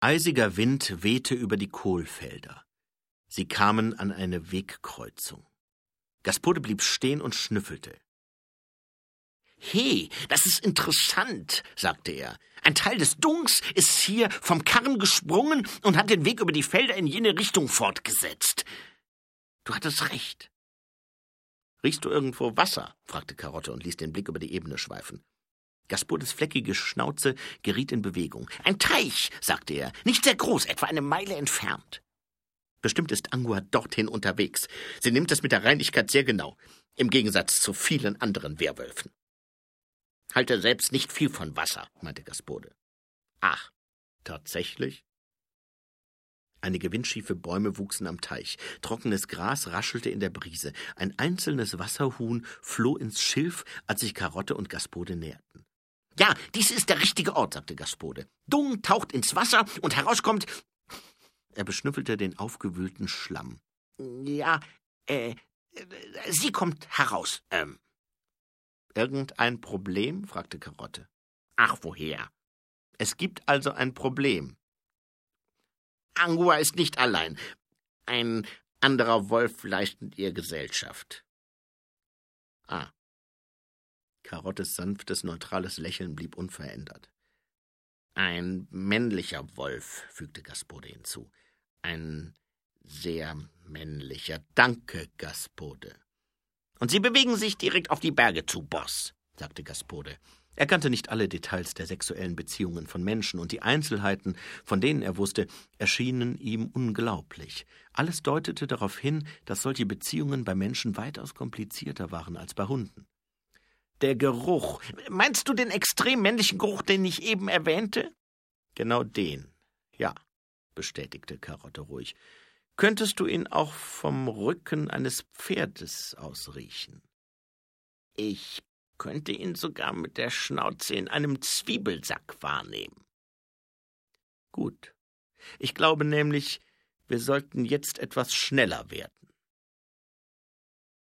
Eisiger Wind wehte über die Kohlfelder. Sie kamen an eine Wegkreuzung. Gaspode blieb stehen und schnüffelte. »He, das ist interessant«, sagte er. »Ein Teil des Dungs ist hier vom Karren gesprungen und hat den Weg über die Felder in jene Richtung fortgesetzt. Du hattest recht.« »Riechst du irgendwo Wasser?« fragte Karotte und ließ den Blick über die Ebene schweifen. Gaspodes fleckige Schnauze geriet in Bewegung. »Ein Teich«, sagte er, »nicht sehr groß, etwa eine Meile entfernt.« »Bestimmt ist Angua dorthin unterwegs. Sie nimmt es mit der Reinlichkeit sehr genau, im Gegensatz zu vielen anderen Werwölfen.« »Halte selbst nicht viel von Wasser«, meinte Gaspode. »Ach, tatsächlich?« Einige windschiefe Bäume wuchsen am Teich. Trockenes Gras raschelte in der Brise. Ein einzelnes Wasserhuhn floh ins Schilf, als sich Karotte und Gaspode näherten. »Ja, dies ist der richtige Ort«, sagte Gaspode. »Dung taucht ins Wasser und herauskommt...« Er beschnüffelte den aufgewühlten Schlamm. »Ja, sie kommt heraus. »Irgendein Problem?« fragte Karotte. »Ach, woher? Es gibt also ein Problem. Angua ist nicht allein. Ein anderer Wolf leistet ihr Gesellschaft.« »Ah.« Karottes sanftes, neutrales Lächeln blieb unverändert. »Ein männlicher Wolf«, fügte Gaspode hinzu. »Ein sehr männlicher. Danke, Gaspode.« »Und Sie bewegen sich direkt auf die Berge zu, Boss«, sagte Gaspode. Er kannte nicht alle Details der sexuellen Beziehungen von Menschen, und die Einzelheiten, von denen er wusste, erschienen ihm unglaublich. Alles deutete darauf hin, dass solche Beziehungen bei Menschen weitaus komplizierter waren als bei Hunden. »Der Geruch. Meinst du den extrem männlichen Geruch, den ich eben erwähnte?« »Genau den, ja«, bestätigte Karotte ruhig. »Könntest du ihn auch vom Rücken eines Pferdes aus riechen?« »Ich könnte ihn sogar mit der Schnauze in einem Zwiebelsack wahrnehmen.« »Gut. Ich glaube nämlich, wir sollten jetzt etwas schneller werden.«